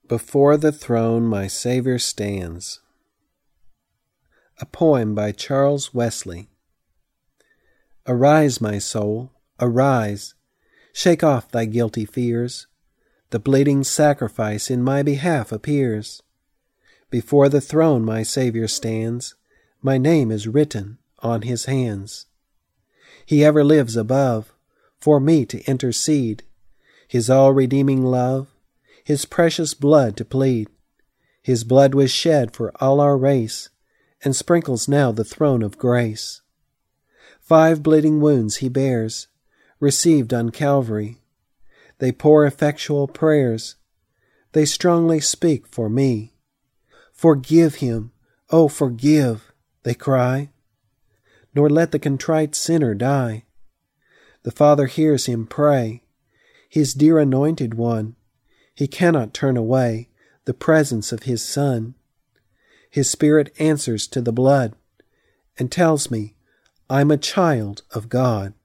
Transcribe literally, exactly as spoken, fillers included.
Before the Throne My Savior Stands. A poem by Charles Wesley. Arise, my soul, arise, shake off thy guilty fears. The bleeding sacrifice in my behalf appears. Before the throne my Savior stands, my name is written on his hands. He ever lives above, for me to intercede, his all-redeeming love, his precious blood to plead. His blood was shed for all our race, and sprinkles now the throne of grace. Five bleeding wounds he bears, received on Calvary. They pour effectual prayers, they strongly speak for me. Forgive him, oh forgive, they cry, nor let the contrite sinner die. The Father hears him pray, his dear anointed one. He cannot turn away the presence of his Son. His Spirit answers to the blood and tells me I'm a child of God.